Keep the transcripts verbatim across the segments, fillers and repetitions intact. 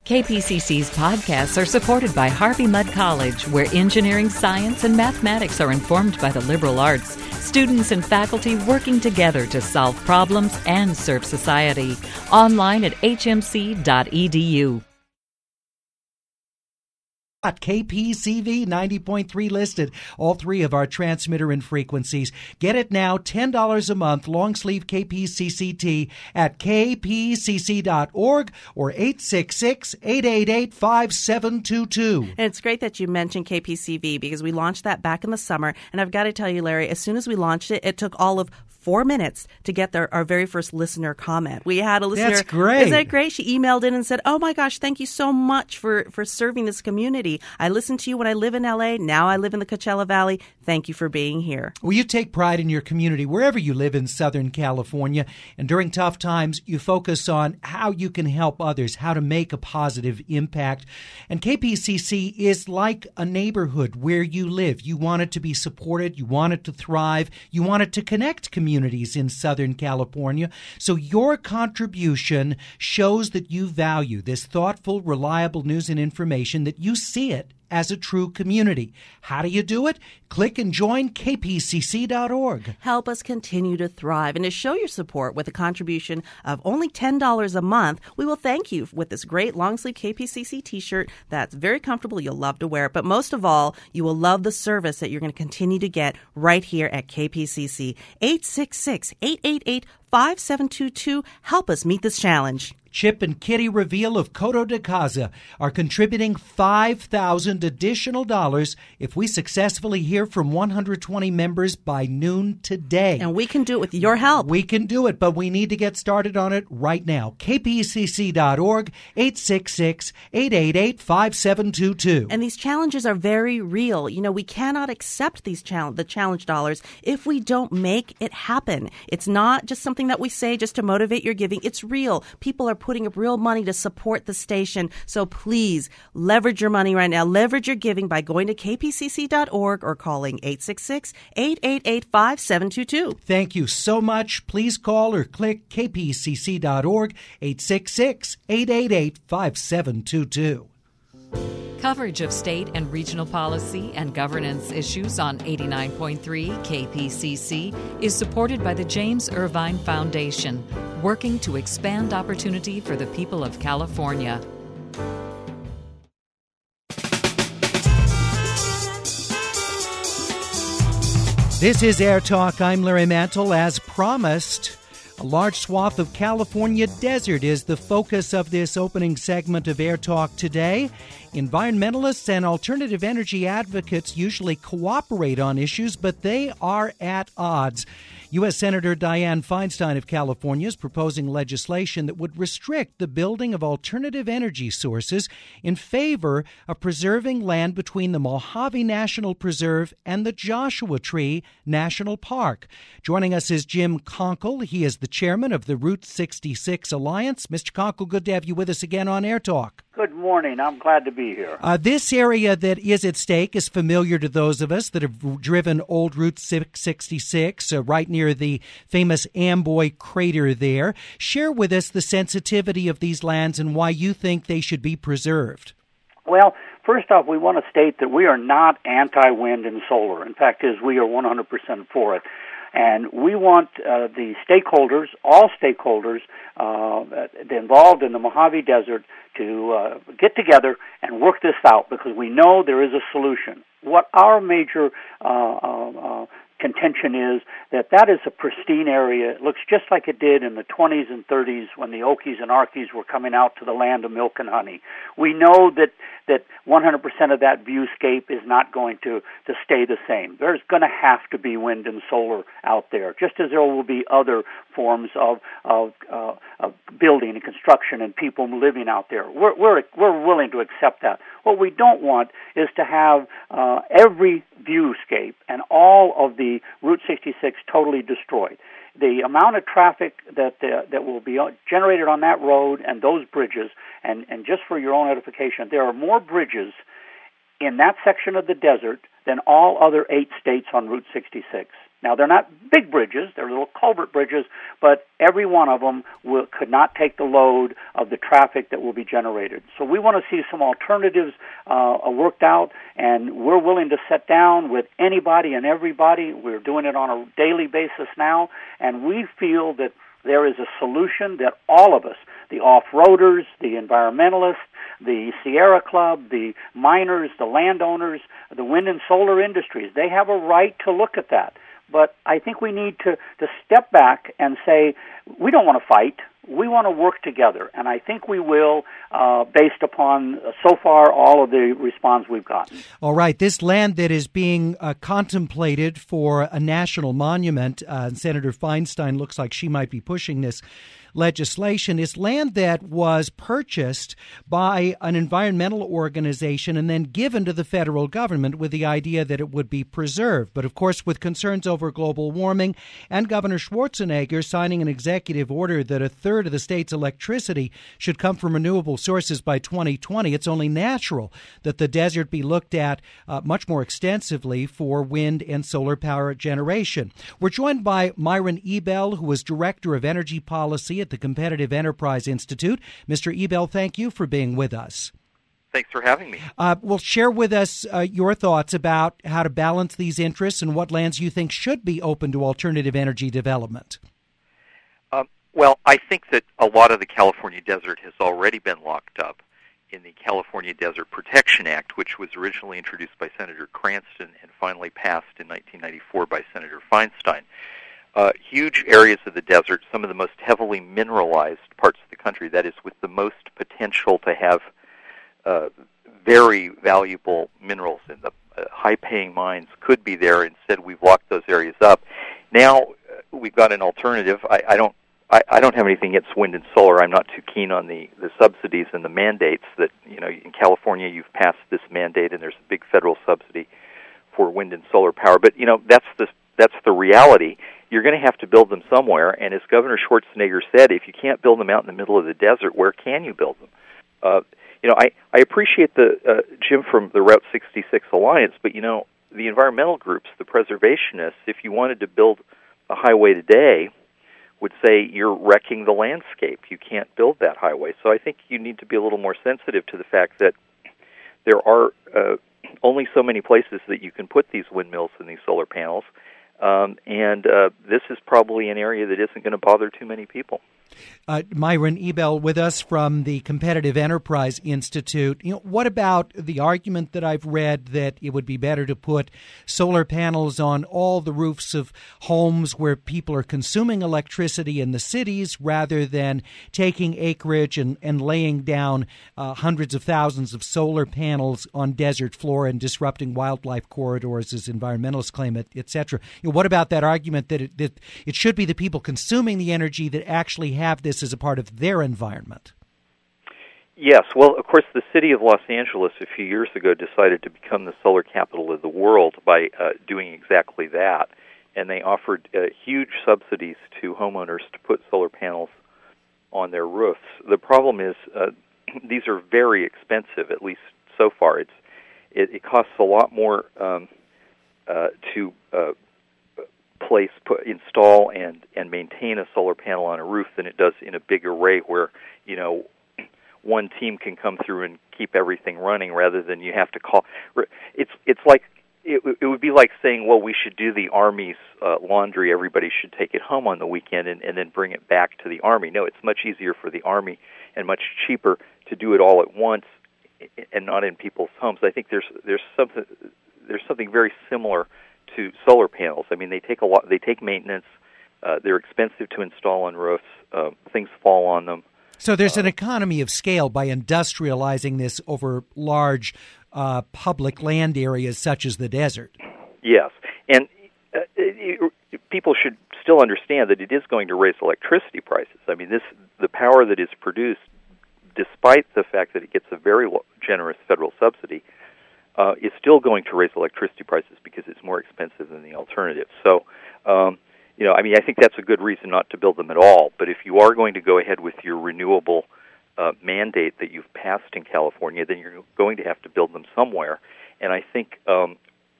K P C C's podcasts are supported by Harvey Mudd College, where engineering, science, and mathematics are informed by the liberal arts. Students and faculty working together to solve problems and serve society. Online at h m c dot e d u. K P C V ninety point three listed, all three of our transmitter and frequencies. Get it now, ten dollars a month, long sleeve K P C C T at k p c c dot org or eight six six, eight eight eight, five seven two two. And it's great that you mentioned K P C V because we launched that back in the summer. And I've got to tell you, Larry, as soon as we launched it, it took all of four minutes to get their, our very first listener comment. We had a listener. That's great. Isn't that great? She emailed in and said, oh my gosh, thank you so much for, for serving this community. I listened to you when I live in L A. Now I live in the Coachella Valley. Thank you for being here. Well, you take pride in your community wherever you live in Southern California. And during tough times, you focus on how you can help others, how to make a positive impact. And K P C C is like a neighborhood where you live. You want it to be supported. You want it to thrive. You want it to connect communities in Southern California. So your contribution shows that you value this thoughtful, reliable news and information, that you see it as a true community. How do you do it? Click and join k p c c dot org. Help us continue to thrive. And to show your support with a contribution of only ten dollars a month, we will thank you with this great long-sleeve K P C C t-shirt that's very comfortable. You'll love to wear it. But most of all, you will love the service that you're going to continue to get right here at K P C C. eight six six, eight eight eight, five seven two two. Help us meet this challenge. Chip and Kitty Reveal of Coto de Caza are contributing five thousand additional dollars if we successfully hear from one hundred twenty members by noon today. And we can do it with your help. We can do it, but we need to get started on it right now. k p c c dot org, eight six six, eight eight eight, five seven two two. And these challenges are very real. You know, we cannot accept these challenge, the challenge dollars if we don't make it happen. It's not just something that we say just to motivate your giving. It's real. People are putting up real money to support the station. So please leverage your money right now. Leverage your giving by going to k p c c dot org or calling eight six six, eight eight eight, five seven two two. Thank you so much. Please call or click k p c c dot org, eight six six, eight eight eight, five seven two two. Coverage of state and regional policy and governance issues on eighty-nine point three K P C C is supported by the James Irvine Foundation, working to expand opportunity for the people of California. This is Air Talk. I'm Larry Mantle. As promised, a large swath of California desert is the focus of this opening segment of Air Talk today. Environmentalists and alternative energy advocates usually cooperate on issues, but they are at odds. U S. Senator Dianne Feinstein of California is proposing legislation that would restrict the building of alternative energy sources in favor of preserving land between the Mojave National Preserve and the Joshua Tree National Park. Joining us is Jim Conkle. He is the chairman of the Route sixty-six Alliance. Mister Conkle, good to have you with us again on Air Talk. Good morning. I'm glad to be here. Uh, this area that is at stake is familiar to those of us that have driven old Route six sixty-six, uh, right near the famous Amboy crater there. Share with us the sensitivity of these lands and why you think they should be preserved. Well, first off, we want to state that we are not anti-wind and solar. In fact, is we are one hundred percent for it. And we want uh, the stakeholders, all stakeholders uh, involved in the Mojave Desert to uh, get together and work this out, because we know there is a solution. What our major uh, uh, uh, contention is that that is a pristine area. It looks just like it did in the twenties and thirties when the Okies and Arkies were coming out to the land of milk and honey. We know that that one hundred percent of that viewscape is not going to, to stay the same. There's going to have to be wind and solar out there, just as there will be other forms of of, uh, of building and construction and people living out there. We're, we're, we're willing to accept that. What we don't want is to have uh, every viewscape and all of the Route sixty-six totally destroyed. The amount of traffic that uh, that will be generated on that road and those bridges, and, and just for your own edification, there are more bridges in that section of the desert than all other eight states on Route sixty-six. Now, they're not big bridges, they're little culvert bridges, but every one of them will, could not take the load of the traffic that will be generated. So we want to see some alternatives uh, worked out, and we're willing to sit down with anybody and everybody. We're doing it on a daily basis now, and we feel that there is a solution that all of us, the off-roaders, the environmentalists, the Sierra Club, the miners, the landowners, the wind and solar industries, they have a right to look at that. But I think we need to, to step back and say, we don't want to fight. We want to work together. And I think we will, uh, based upon, uh, so far, all of the response we've gotten. All right. This land that is being uh, contemplated for a national monument, uh, Senator Feinstein looks like she might be pushing this legislation, is land that was purchased by an environmental organization and then given to the federal government with the idea that it would be preserved. But of course, with concerns over global warming and Governor Schwarzenegger signing an executive order that a third of the state's electricity should come from renewable sources by twenty twenty, it's only natural that the desert be looked at uh, much more extensively for wind and solar power generation. We're joined by Myron Ebell, who is Director of Energy Policy at the Competitive Enterprise Institute. Mister Ebell, thank you for being with us. Thanks for having me. Uh, well, share with us uh, your thoughts about how to balance these interests and what lands you think should be open to alternative energy development. Um, well, I think that a lot of the California desert has already been locked up in the California Desert Protection Act, which was originally introduced by Senator Cranston and finally passed in nineteen ninety-four by Senator Feinstein. Uh, huge areas of the desert, some of the most heavily mineralized parts of the country, that is, with the most potential to have uh, very valuable minerals in the uh, high-paying mines could be there. Instead, we've locked those areas up. Now uh, we've got an alternative. I, I don't. I, I don't have anything against wind and solar. I'm not too keen on the, the subsidies and the mandates that, you know, in California you've passed this mandate and there's a big federal subsidy for wind and solar power. But, you know, that's the that's the reality. You're going to have to build them somewhere, and as Governor Schwarzenegger said, if you can't build them out in the middle of the desert, where can you build them? Uh, you know, I, I appreciate the uh, Jim from the Route sixty-six Alliance, but, you know, the environmental groups, the preservationists, if you wanted to build a highway today, would say you're wrecking the landscape. You can't build that highway. So I think you need to be a little more sensitive to the fact that there are uh, only so many places that you can put these windmills and these solar panels. Um, and uh, this is probably an area that isn't going to bother too many people. Uh, Myron Ebell with us from the Competitive Enterprise Institute. You know, what about the argument that I've read that it would be better to put solar panels on all the roofs of homes where people are consuming electricity in the cities rather than taking acreage and, and laying down uh, hundreds of thousands of solar panels on desert floor and disrupting wildlife corridors, as environmentalists claim, it, et cetera. You know, what about that argument that it, that it should be the people consuming the energy that actually have this as a part of their environment? Yes. Well, of course, the city of Los Angeles a few years ago decided to become the solar capital of the world by uh, doing exactly that. And they offered uh, huge subsidies to homeowners to put solar panels on their roofs. The problem is uh, these are very expensive, at least so far. It's It, it costs a lot more um, uh, to uh, place, put, install, and, and maintain a solar panel on a roof than it does in a big array where, you know, one team can come through and keep everything running rather than you have to call. It's it's like it, it would be like saying, well, we should do the Army's uh, laundry. Everybody should take it home on the weekend and, and then bring it back to the Army. No, it's much easier for the Army and much cheaper to do it all at once and not in people's homes. I think there's there's something there's something very similar to solar panels. I mean, they take a lot. They take maintenance. Uh, they're expensive to install on roofs. Uh, things fall on them. So there's uh, an economy of scale by industrializing this over large uh, public land areas such as the desert. Yes, and uh, it, it, people should still understand that it is going to raise electricity prices. I mean, this the power that is produced, despite the fact that it gets a very generous federal subsidy, uh, is still going to raise electricity prices because it's more expensive than the alternative. So, um, you know, I mean, I think that's a good reason not to build them at all. But if you are going to go ahead with your renewable uh, mandate that you've passed in California, then you're going to have to build them somewhere. And I think, um,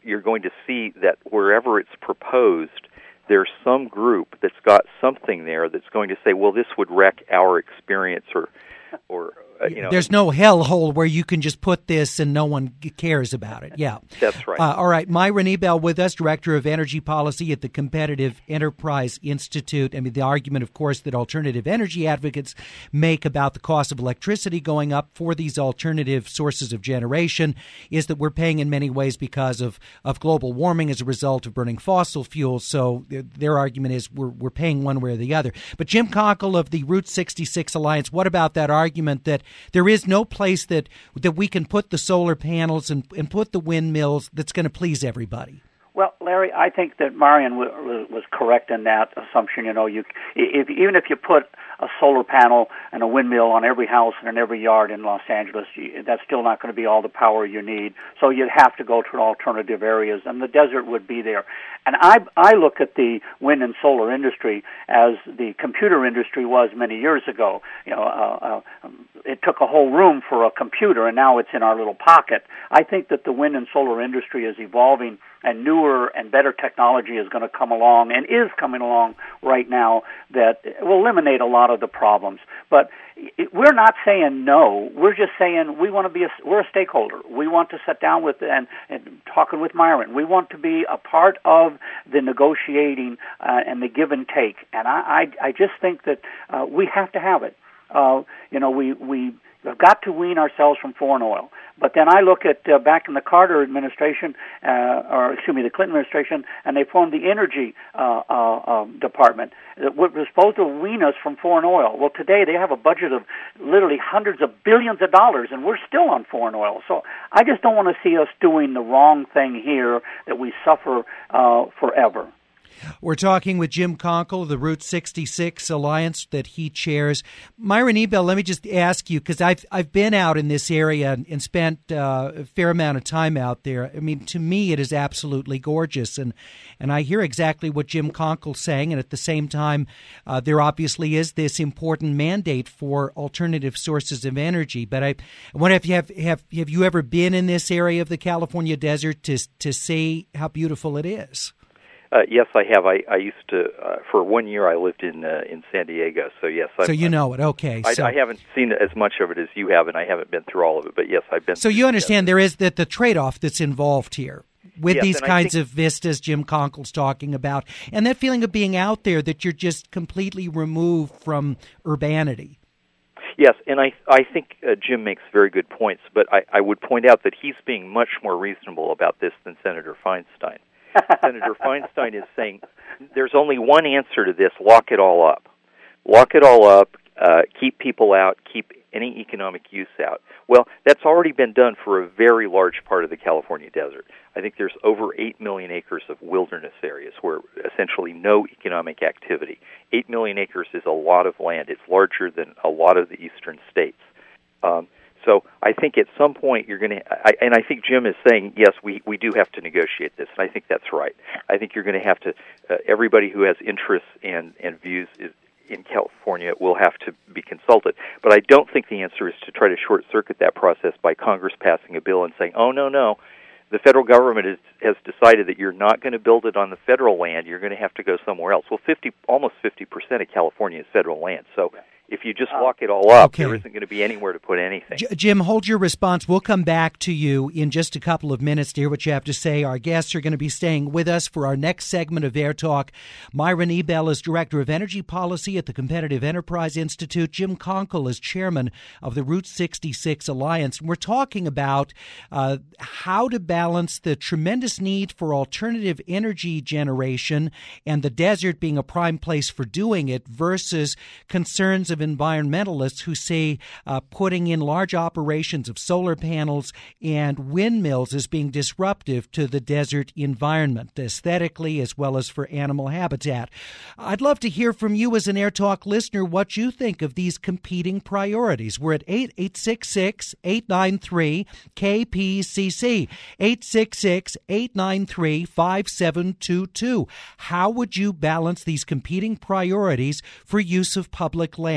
you're going to see that wherever it's proposed, there's some group that's got something there that's going to say, well, this would wreck our experience, or, or uh, you know. There's no hellhole where you can just put this and no one cares about it. Yeah. That's right. Uh, all right. Myron Ebell with us, Director of Energy Policy at the Competitive Enterprise Institute. I mean, the argument, of course, that alternative energy advocates make about the cost of electricity going up for these alternative sources of generation is that we're paying in many ways because of, of global warming as a result of burning fossil fuels. So their argument is we're, we're paying one way or the other. But Jim Konkel of the Route sixty-six Alliance, what about that argument that there is no place that that we can put the solar panels and, and put the windmills that's going to please everybody? Well, Larry, I think that Marion w- was correct in that assumption. You know, you if, even if you put a solar panel and a windmill on every house and in every yard in Los Angeles, you, that's still not going to be all the power you need. So you'd have to go to alternative areas, and the desert would be there. And I, I look at the wind and solar industry as the computer industry was many years ago. You know, uh, uh, it took a whole room for a computer, and now it's in our little pocket. I think that the wind and solar industry is evolving, and newer and better technology is going to come along and is coming along right now that will eliminate a lot of the problems. But it, we're not saying no. We're just saying we want to be a, we're a stakeholder. We want to sit down with and, and talking with Myron. We want to be a part of the negotiating uh, and the give and take. And I, I, I just think that uh, we have to have it. Uh, you know, we we have got to wean ourselves from foreign oil. But then I look at uh, back in the Carter administration, uh, or excuse me, the Clinton administration, and they formed the Energy uh, uh, um, Department that was supposed to wean us from foreign oil. Well, today they have a budget of literally hundreds of billions of dollars, and we're still on foreign oil. So I just don't want to see us doing the wrong thing here that we suffer uh, forever. We're talking with Jim Konkel of the Route sixty-six Alliance that he chairs. Myron Ebell, let me just ask you, because I've, I've been out in this area and, and spent uh, a fair amount of time out there. I mean, to me, it is absolutely gorgeous. And, and I hear exactly what Jim Konkel's saying. And at the same time, uh, there obviously is this important mandate for alternative sources of energy. But I, I wonder if you have, have, have you ever been in this area of the California desert to, to see how beautiful it is? Uh, yes, I have. I, I used to, uh, for one year I lived in uh, in San Diego, so yes. So I've, you know it, okay. I, so. I haven't seen as much of it as you have, and I haven't been through all of it, but yes, I've been. So you understand there is that the trade-off that's involved here with yes, these kinds think, of vistas Jim Konkel's talking about, and that feeling of being out there that you're just completely removed from urbanity. Yes, and I I think uh, Jim makes very good points, but I, I would point out that he's being much more reasonable about this than Senator Feinstein. Senator Feinstein is saying there's only one answer to this: lock it all up. Lock it all up, uh, keep people out, keep any economic use out. Well, that's already been done for a very large part of the California desert. I think there's over eight million acres of wilderness areas where essentially no economic activity. eight million acres is a lot of land. It's larger than a lot of the eastern states. Um, So I think at some point you're going to, I, and I think Jim is saying, yes, we, we do have to negotiate this, and I think that's right. I think you're going to have to, uh, everybody who has interests and, and views is, in California will have to be consulted. But I don't think the answer is to try to short-circuit that process by Congress passing a bill and saying, oh, no, no, the federal government is, has decided that you're not going to build it on the federal land, you're going to have to go somewhere else. Well, fifty, almost fifty percent of California is federal land, so if you just lock it all up, okay. There isn't going to be anywhere to put anything. J- Jim, hold your response. We'll come back to you in just a couple of minutes to hear what you have to say. Our guests are going to be staying with us for our next segment of Air Talk. Myron Ebell is Director of Energy Policy at the Competitive Enterprise Institute. Jim Konkel is Chairman of the Route sixty-six Alliance. We're talking about uh, how to balance the tremendous need for alternative energy generation and the desert being a prime place for doing it versus concerns of environmentalists who say uh, putting in large operations of solar panels and windmills is being disruptive to the desert environment, aesthetically as well as for animal habitat. I'd love to hear from you as an Air Talk listener what you think of these competing priorities. We're at eight eight six six, eight nine three, K P C C, eight six six, eight nine three, five seven two two. How would you balance these competing priorities for use of public land?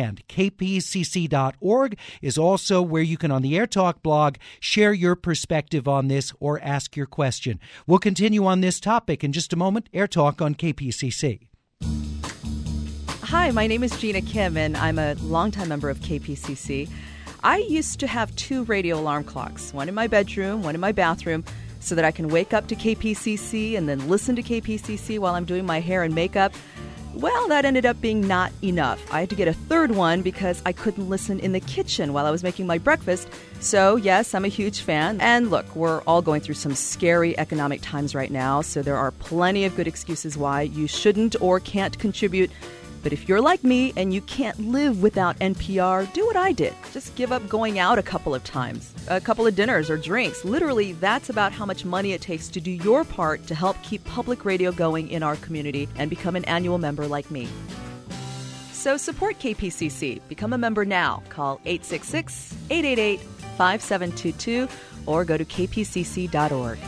Southland. K P C C dot org is also where you can, on the Air Talk blog, share your perspective on this or ask your question. We'll continue on this topic in just a moment. Air Talk on K P C C. Hi, my name is Gina Kim, and I'm a longtime member of K P C C. I used to have two radio alarm clocks, one in my bedroom, one in my bathroom, so that I can wake up to K P C C and then listen to K P C C while I'm doing my hair and makeup. Well, that ended up being not enough. I had to get a third one because I couldn't listen in the kitchen while I was making my breakfast. So, yes, I'm a huge fan. And look, we're all going through some scary economic times right now, so there are plenty of good excuses why you shouldn't or can't contribute. But if you're like me and you can't live without N P R, do what I did. Just give up going out a couple of times, a couple of dinners or drinks. Literally, that's about how much money it takes to do your part to help keep public radio going in our community and become an annual member like me. So support K P C C. Become a member now. Call eight six six, eight eight eight, five seven two two or go to k p c c dot org.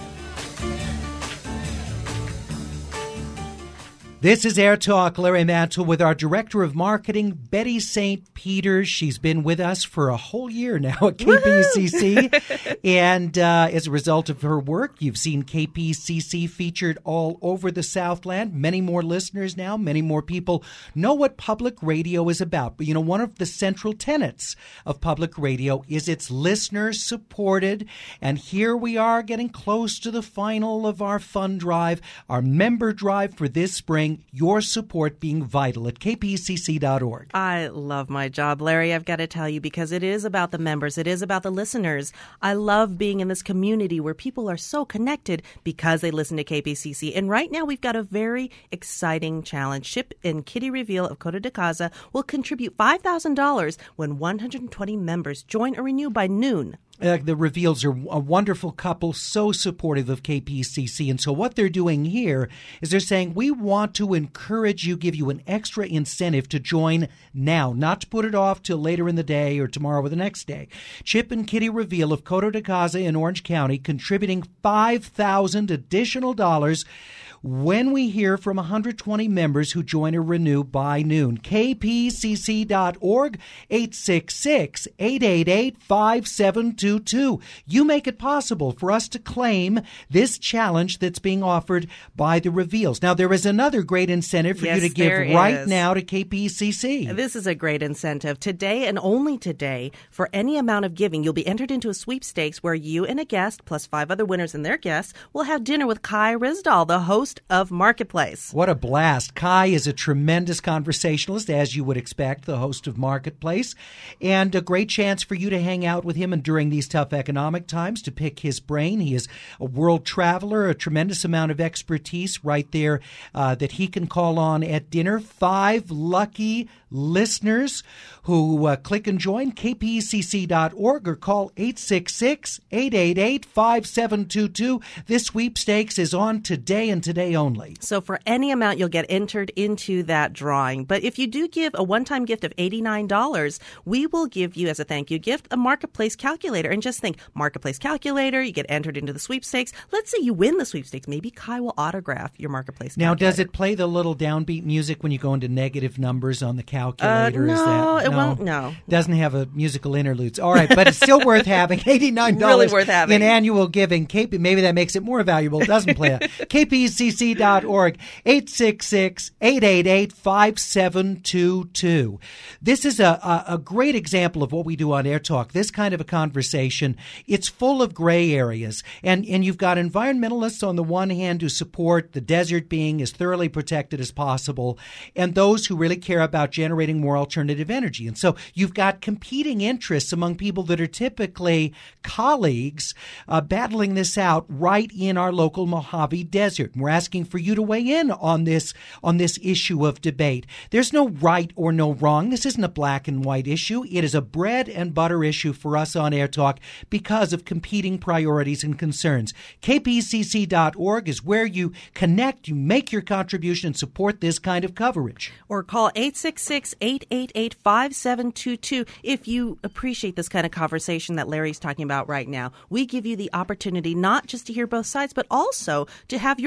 This is Air Talk. Larry Mantle with our Director of Marketing, Betty Saint Peters. She's been with us for a whole year now at K P C C. And uh, as a result of her work, you've seen K P C C featured all over the Southland. Many more listeners now, many more people know what public radio is about. But, you know, one of the central tenets of public radio is it's listener-supported. And here we are getting close to the final of our fund drive, our member drive for this spring. Your support being vital at k p c c dot org. I love my job, Larry, I've got to tell you, because it is about the members. It is about the listeners. I love being in this community where people are so connected because they listen to K P C C. And right now we've got a very exciting challenge. Chip and Kitty Reveal of Coto de Caza will contribute five thousand dollars when one hundred twenty members join or renew by noon. Uh, the Reveals are a wonderful couple, so supportive of K P C C. And so what they're doing here is they're saying, we want to encourage you, give you an extra incentive to join now, not to put it off till later in the day or tomorrow or the next day. Chip and Kitty Reveal of Coto de Caza in Orange County contributing five thousand additional dollars when we hear from one hundred twenty members who join or renew by noon. k p c c dot org, eight six six, eight eight eight, five seven two two. You make it possible for us to claim this challenge that's being offered by the Reveals. Now, there is another great incentive for yes, you to give there right is. now to K P C C. This is a great incentive. Today and only today, for any amount of giving, you'll be entered into a sweepstakes where you and a guest, plus five other winners and their guests, will have dinner with Kai Ryssdal, the host of Marketplace. What a blast. Kai is a tremendous conversationalist, as you would expect, the host of Marketplace, and a great chance for you to hang out with him and during these tough economic times to pick his brain. He is a world traveler, a tremendous amount of expertise right there uh, that he can call on at dinner. Five lucky listeners who uh, click and join k p c c dot org or call eight six six, eight eight eight, five seven two two. This sweepstakes is on today and today only. So for any amount, you'll get entered into that drawing. But if you do give a one-time gift of eighty-nine dollars, we will give you, as a thank you gift, a Marketplace calculator. And just think, Marketplace calculator, you get entered into the sweepstakes. Let's say you win the sweepstakes. Maybe Kai will autograph your Marketplace now, calculator. does it play the little downbeat music when you go into negative numbers on the calculator? Uh, no, Is that, it won't. No. Doesn't have a musical interludes. All right, but it's still worth having. eighty-nine dollars really worth having. in annual giving. K P, maybe that makes it more valuable. It doesn't play it. k p c c dot org, eight six six, eight eight eight, five seven two two. This is a, a, a great example of what we do on Air Talk. This kind of a conversation, it's full of gray areas. And, and you've got environmentalists on the one hand who support the desert being as thoroughly protected as possible, and those who really care about generating more alternative energy. And so you've got competing interests among people that are typically colleagues uh, battling this out right in our local Mojave Desert. And we're asking for you to weigh in on this on this issue of debate. There's no right or no wrong. This isn't a black and white issue. It is a bread and butter issue for us on Air Talk because of competing priorities and concerns. k p c c dot org is where you connect, you make your contribution, and support this kind of coverage. Or call eight six six, eight eight eight, five seven two two if you appreciate this kind of conversation that Larry's talking about right now. We give you the opportunity not just to hear both sides, but also to have your voice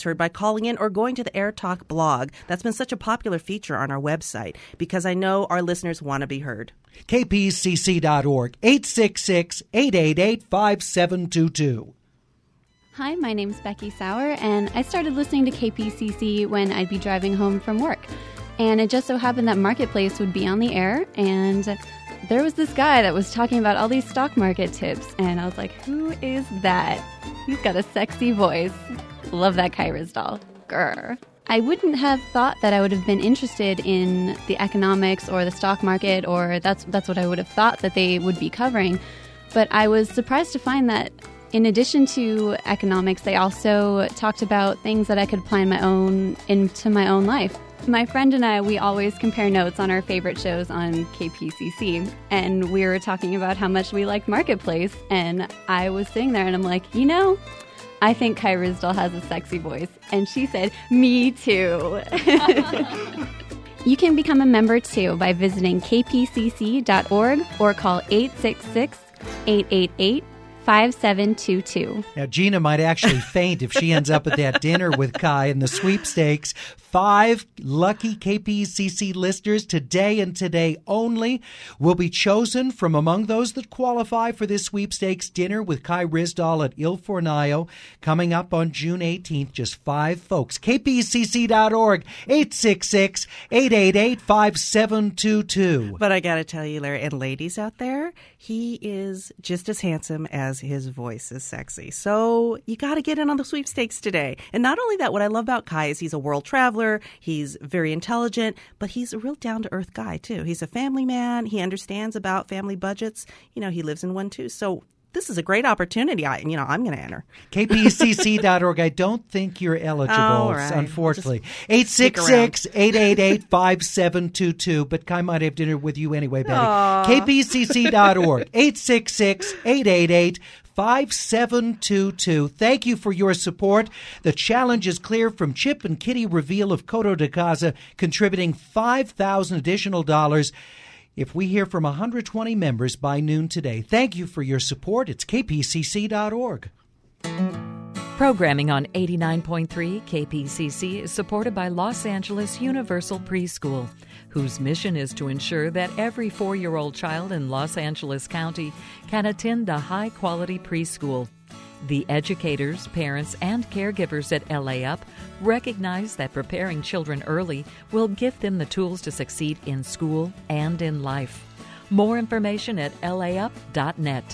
voice heard by calling in or going to the Air Talk blog. That's been such a popular feature on our website because I know our listeners want to be heard. K P C C dot org, eight six six, eight eight eight, five seven two two. Hi, my name's Becky Sauer, and I started listening to K P C C when I'd be driving home from work. And it just so happened that Marketplace would be on the air, and there was this guy that was talking about all these stock market tips, and I was like, who is that? He's got a sexy voice. Love that Kai Ryssdal. Grr. I wouldn't have thought that I would have been interested in the economics or the stock market, or that's that's what I would have thought that they would be covering. But I was surprised to find that in addition to economics, they also talked about things that I could apply in my own into my own life. My friend and I, we always compare notes on our favorite shows on K P C C, and we were talking about how much we liked Marketplace, and I was sitting there and I'm like, you know, I think Kai Ryssdal has a sexy voice. And she said, me too. You can become a member too by visiting k p c c dot org or call eight six six, eight eight eight, five seven two two. Now, Gina might actually faint if she ends up at that dinner with Kai in the sweepstakes. Five lucky K P C C listeners today and today only will be chosen from among those that qualify for this sweepstakes dinner with Kai Ryssdal at Il Fornaio coming up on June eighteenth. Just five folks. K P C C dot org, eight six six, eight eight eight, five seven two two. But I got to tell you, Larry, and ladies out there, he is just as handsome as his voice is sexy. So you got to get in on the sweepstakes today. And not only that, what I love about Kai is he's a world traveler. He's very intelligent, but he's a real down-to-earth guy, too. He's a family man. He understands about family budgets. You know, he lives in one, too. So this is a great opportunity. I, you know, I'm going to enter. K P C C dot org. I don't think you're eligible, oh, right. unfortunately. eight six six, eight eight eight, five seven two two. But Kai might have dinner with you anyway, Betty. K P C C dot org. eight six six, eight eight eight, five seven two two. Thank you for your support. The challenge is clear from Chip and Kitty Reveal of Coto de Casa, contributing five thousand additional dollars if we hear from one hundred twenty members by noon today. Thank you for your support. It's K P C C dot org. Programming on eighty-nine point three K P C C is supported by Los Angeles Universal Preschool, whose mission is to ensure that every four-year-old child in Los Angeles County can attend a high-quality preschool. The educators, parents, and caregivers at L A Up recognize that preparing children early will give them the tools to succeed in school and in life. More information at L A up dot net.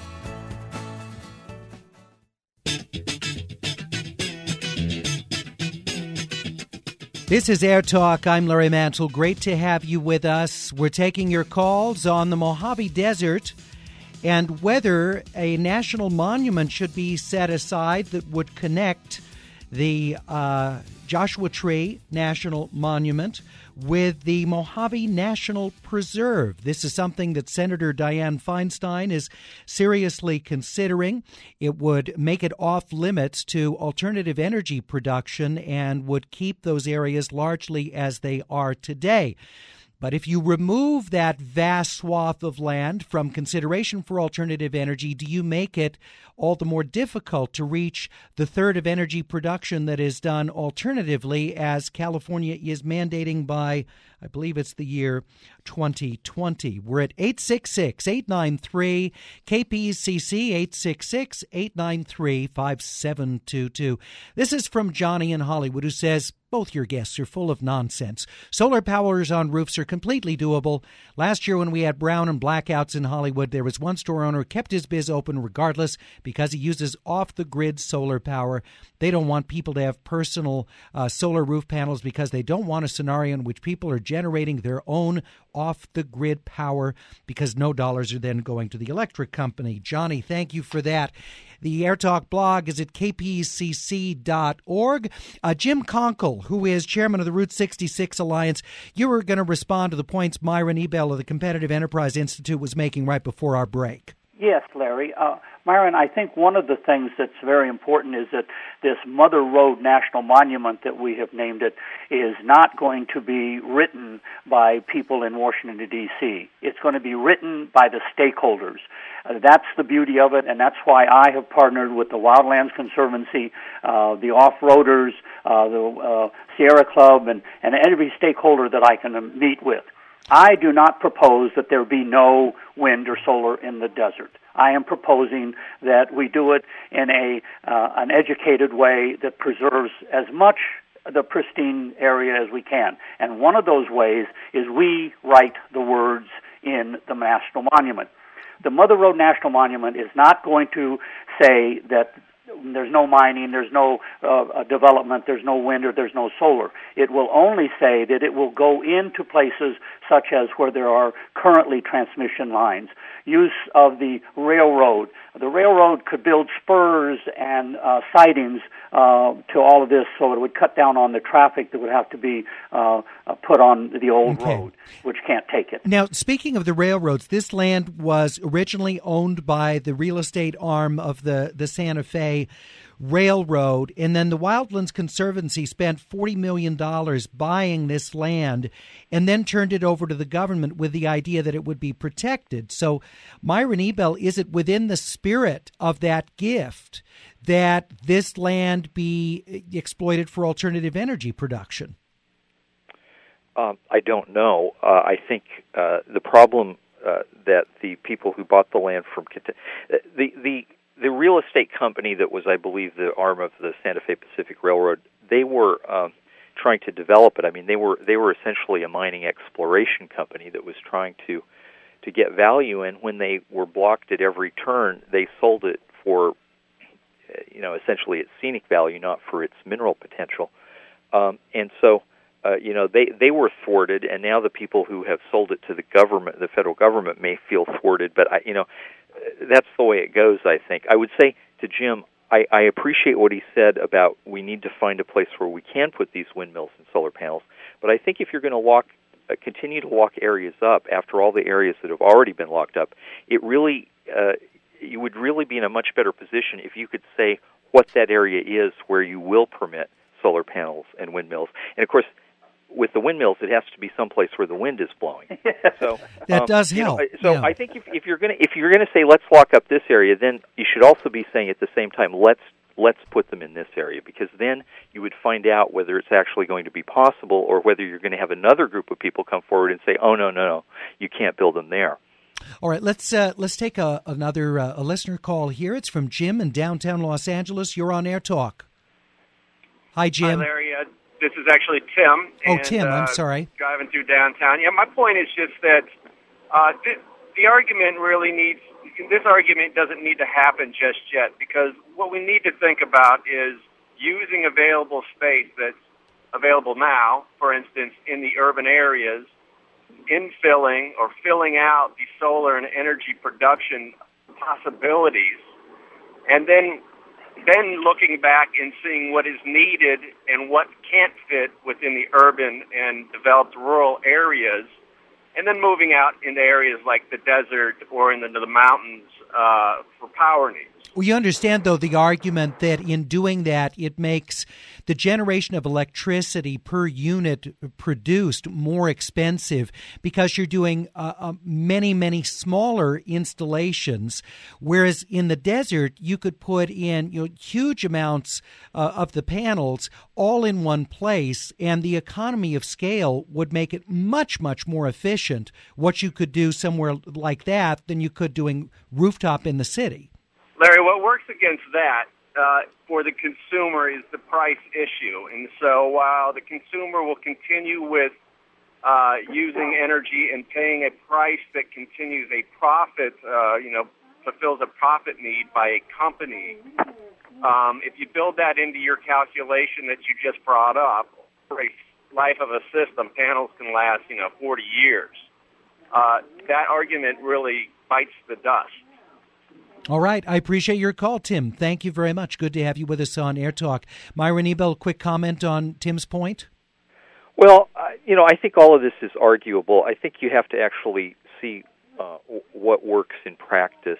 This is Air Talk. I'm Larry Mantle. Great to have you with us. We're taking your calls on the Mojave Desert and whether a national monument should be set aside that would connect the uh, Joshua Tree National Monument with the Mojave National Preserve. This is something that Senator Dianne Feinstein is seriously considering. It would make it off limits to alternative energy production and would keep those areas largely as they are today. But if you remove that vast swath of land from consideration for alternative energy, do you make it all the more difficult to reach the third of energy production that is done alternatively, as California is mandating by, I believe it's the year twenty twenty. We're at eight six six, eight nine three, K P C C, eight six six, eight nine three, five seven two two. This is from Johnny in Hollywood, who says, both your guests are full of nonsense. Solar powers on roofs are completely doable. Last year when we had brown and blackouts in Hollywood, there was one store owner who kept his biz open regardless because he uses off-the-grid solar power. They don't want people to have personal uh, solar roof panels because they don't want a scenario in which people are generating their own off-the-grid power because no dollars are then going to the electric company. Johnny, thank you for that. The Air Talk blog is at K P C C dot org. Uh, Jim Conkle, who is chairman of the Route sixty-six Alliance, you were going to respond to the points Myron Ebell of the Competitive Enterprise Institute was making right before our break. Yes, Larry. Uh, Myron, I think one of the things that's very important is that this Mother Road National Monument that we have named it is not going to be written by people in Washington, D C It's going to be written by the stakeholders. Uh, that's the beauty of it, and that's why I have partnered with the Wildlands Conservancy, uh, the Off-Roaders, uh, the uh, Sierra Club, and, and every stakeholder that I can uh, meet with. I do not propose that there be no wind or solar in the desert. I am proposing that we do it in a uh, an educated way that preserves as much the pristine area as we can. And one of those ways is we write the words in the National Monument. The Mother Road National Monument is not going to say that there's no mining, there's no uh, development, there's no wind, or there's no solar. It will only say that it will go into places such as where there are currently transmission lines, use of the railroad. The railroad could build spurs and uh, sidings uh, to all of this, so it would cut down on the traffic that would have to be uh, put on the old okay. road, which can't take it. Now, speaking of the railroads, this land was originally owned by the real estate arm of the, the Santa Fe Railroad, and then the Wildlands Conservancy spent forty million dollars buying this land and then turned it over to the government with the idea that it would be protected. So, Myron Ebell, is it within the spirit of that gift that this land be exploited for alternative energy production? Um, I don't know. Uh, I think uh, the problem uh, that the people who bought the land from the the The real estate company that was, I believe, the arm of the Santa Fe Pacific Railroad, they were um, trying to develop it. I mean, they were they were essentially a mining exploration company that was trying to to get value. And when they were blocked at every turn, they sold it for, you know, essentially its scenic value, not for its mineral potential. Um, and so, uh, you know, they they were thwarted. And now the people who have sold it to the government, the federal government, may feel thwarted. But I, you know. That's the way it goes, I think. I would say to Jim, I, I appreciate what he said about we need to find a place where we can put these windmills and solar panels. But I think if you're going to lock, uh, continue to lock areas up after all the areas that have already been locked up, it really, uh, you would really be in a much better position if you could say what that area is where you will permit solar panels and windmills. And of course, with the windmills, it has to be someplace where the wind is blowing. So that um, does help. You know, so yeah. I think if, if you're going to if you're going to say let's lock up this area, then you should also be saying at the same time let's let's put them in this area, because then you would find out whether it's actually going to be possible or whether you're going to have another group of people come forward and say, oh no no no, you can't build them there. All right, let's uh, let's take a, another uh, a listener call here. It's from Jim in downtown Los Angeles. You're on Air Talk. Hi, Jim. Hi, Larry. Uh, This is actually Tim. Oh, and, Tim, I'm uh, sorry. Driving through downtown. Yeah, my point is just that uh, th- the argument really needs, this argument doesn't need to happen just yet, because what we need to think about is using available space that's available now, for instance, in the urban areas, infilling or filling out the solar and energy production possibilities, and then Then looking back and seeing what is needed and what can't fit within the urban and developed rural areas, and then moving out into areas like the desert or into the mountains uh, for power needs. Well, you understand, though, the argument that in doing that, it makes the generation of electricity per unit produced more expensive because you're doing uh, uh, many, many smaller installations, whereas in the desert, you could put in you know, huge amounts uh, of the panels all in one place, and the economy of scale would make it much, much more efficient what you could do somewhere like that than you could doing rooftop in the city. Larry, what works against that uh, for the consumer is the price issue. And so while the consumer will continue with uh, using energy and paying a price that continues a profit, uh, you know, fulfills a profit need by a company, um, if you build that into your calculation that you just brought up, for a life of a system, panels can last, you know, forty years. Uh, that argument really bites the dust. All right. I appreciate your call, Tim. Thank you very much. Good to have you with us on Air Talk. Myron Ebell, quick comment on Tim's point? Well, uh, you know, I think all of this is arguable. I think you have to actually see uh, what works in practice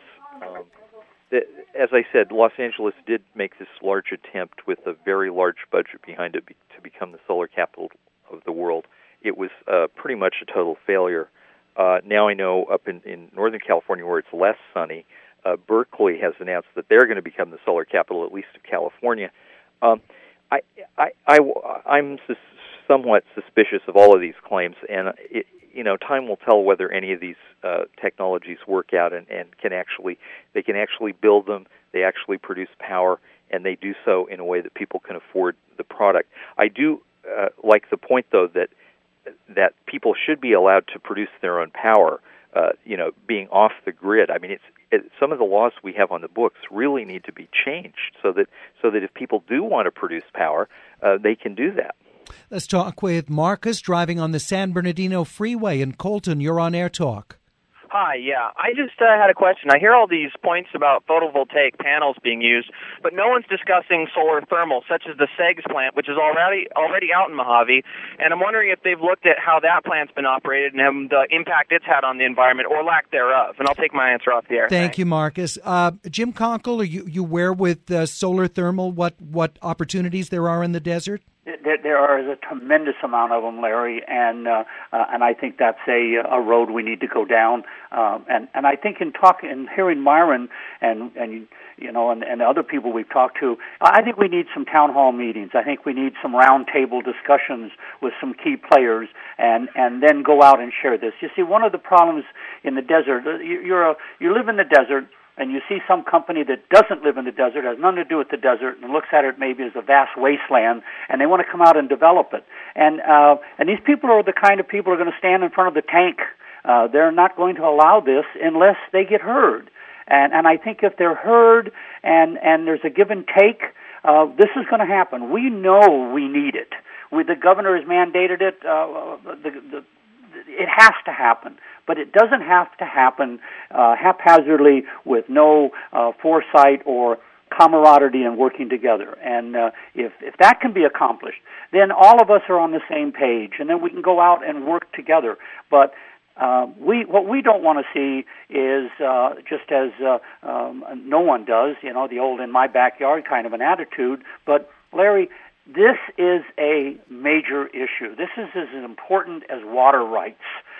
Um, the, as I said, Los Angeles did make this large attempt with a very large budget behind it be, to become the solar capital of the world. It was uh, pretty much a total failure. Uh, now I know up in, in Northern California where it's less sunny, uh, Berkeley has announced that they're going to become the solar capital, at least of California. Um, I, I, I, I'm sus- somewhat suspicious of all of these claims, and it, you know, time will tell whether any of these uh, technologies work out and, and can actually they can actually build them. They actually produce power, and they do so in a way that people can afford the product. I do uh, like the point, though, that that people should be allowed to produce their own power. Uh, you know, being off the grid. I mean, it's it, some of the laws we have on the books really need to be changed so that so that if people do want to produce power, uh, they can do that. Let's talk with Marcus, driving on the San Bernardino Freeway in Colton. You're on Air Talk. Hi, yeah. I just uh, had a question. I hear all these points about photovoltaic panels being used, but no one's discussing solar thermal, such as the S E G S plant, which is already already out in Mojave. And I'm wondering if they've looked at how that plant's been operated and the impact it's had on the environment, or lack thereof. And I'll take my answer off the air. Thank Thanks. you, Marcus. Uh, Jim Conkle, are you, you aware with uh, solar thermal what, what opportunities there are in the desert? There, there are a tremendous amount of them, Larry, and uh, uh, and I think that's a a road we need to go down. Um, and and I think in talking and hearing Myron and and you know and, and other people we've talked to, I think we need some town hall meetings. I think we need some roundtable discussions with some key players, and and then go out and share this. You see, one of the problems in the desert, you're a, you live in the desert, and you see some company that doesn't live in the desert, has nothing to do with the desert, and looks at it maybe as a vast wasteland, and they want to come out and develop it. And uh, and these people are the kind of people who are going to stand in front of the tank. Uh, they're not going to allow this unless they get heard. And and I think if they're heard and, and there's a give and take, uh, this is going to happen. We know we need it. We, the governor has mandated it. Uh, the, the It has to happen, but it doesn't have to happen uh, haphazardly with no uh, foresight or camaraderie and working together. And uh, if if that can be accomplished, then all of us are on the same page, and then we can go out and work together. But uh, we what we don't want to see is uh, just as uh, um, no one does, you know, the old in my backyard kind of an attitude. But Larry, this is a major issue. This is as important as water rights.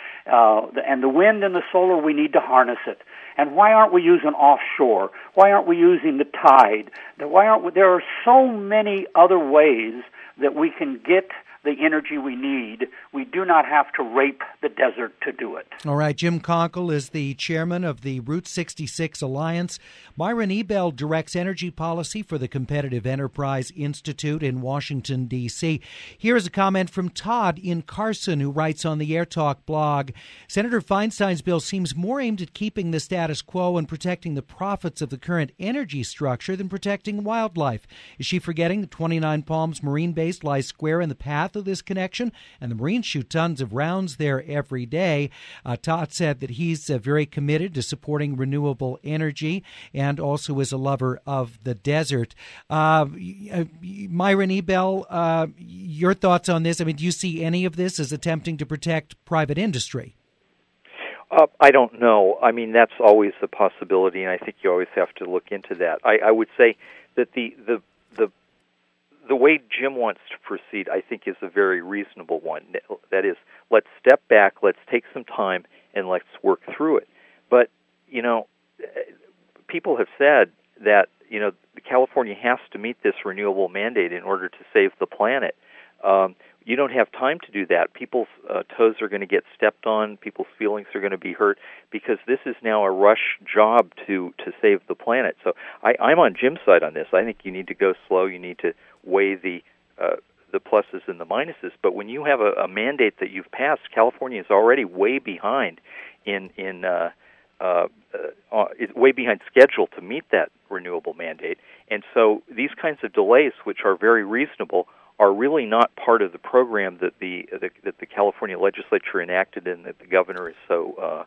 Uh, and the wind and the solar, we need to harness it. And why aren't we using offshore? Why aren't we using the tide? Why aren't we, there are so many other ways that we can get the energy we need. We do not have to rape the desert to do it. All right. Jim Conkle is the chairman of the Route sixty-six Alliance. Myron Ebell directs energy policy for the Competitive Enterprise Institute in Washington, D C Here's a comment from Todd in Carson, who writes on the Air Talk blog, Senator Feinstein's bill seems more aimed at keeping the status quo and protecting the profits of the current energy structure than protecting wildlife. Is she forgetting that twenty-nine Palms Marine Base lies square in the path of this connection, and the Marines shoot tons of rounds there every day? Uh, Todd said that he's uh, very committed to supporting renewable energy and also is a lover of the desert. Uh, Myron Ebell, uh, your thoughts on this? I mean, do you see any of this as attempting to protect private industry? Uh, I don't know. I mean, that's always a possibility, and I think you always have to look into that. I, I would say that the, the the the way Jim wants to proceed, I think, is a very reasonable one. That is, let's step back, let's take some time, and let's work through it. But, you know, people have said that, you know, California has to meet this renewable mandate in order to save the planet. Um, you don't have time to do that. People's uh, toes are going to get stepped on. People's feelings are going to be hurt because this is now a rush job to, to save the planet. So I, I'm on Jim's side on this. I think you need to go slow. You need to weigh the uh, the pluses and the minuses. But when you have a, a mandate that you've passed, California is already way behind in in uh, uh, uh, is way behind schedule to meet that renewable mandate. And so these kinds of delays, which are very reasonable, are really not part of the program that the, the that the California legislature enacted and that the governor is so uh,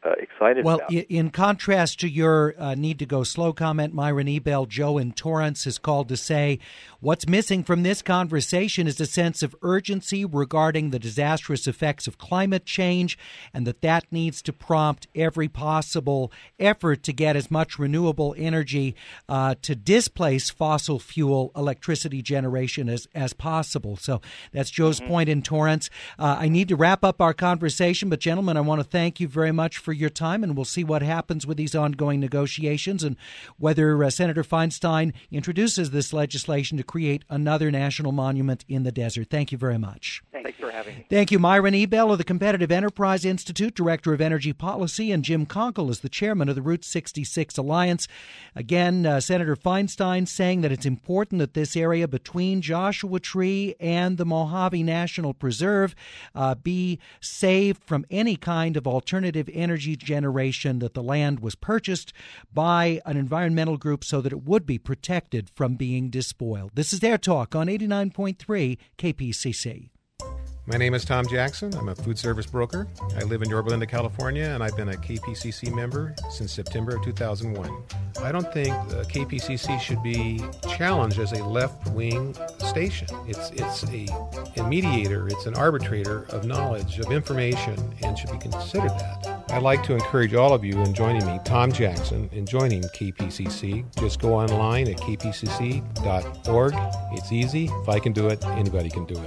uh, excited well, about. Well, in contrast to your uh, need to go slow comment, Myron Ebell, Joe in Torrance has called to say what's missing from this conversation is a sense of urgency regarding the disastrous effects of climate change, and that that needs to prompt every possible effort to get as much renewable energy uh, to displace fossil fuel electricity generation as, as possible. So that's Joe's mm-hmm. point in Torrance. Uh, I need to wrap up our conversation, but gentlemen, I want to thank you very much for your time, and we'll see what happens with these ongoing negotiations and whether uh, Senator Feinstein introduces this legislation to create another national monument in the desert. Thank you very much. Thanks for having me. Thank you, Myron Ebell of the Competitive Enterprise Institute, Director of Energy Policy, and Jim Conkle is the chairman of the Route sixty-six Alliance. Again, uh, Senator Feinstein saying that it's important that this area between Joshua Tree and the Mojave National Preserve uh, be saved from any kind of alternative energy generation, that the land was purchased by an environmental group so that it would be protected from being despoiled. This is Air Talk on eighty-nine point three K P C C. My name is Tom Jackson. I'm a food service broker. I live in Yorba Linda, California, and I've been a K P C C member since September of two thousand one. I don't think uh, K P C C should be challenged as a left-wing station. It's it's a, a mediator, it's an arbitrator of knowledge, of information, and should be considered that. I'd like to encourage all of you in joining me, Tom Jackson, in joining K P C C. Just go online at k p c c dot org. It's easy. If I can do it, anybody can do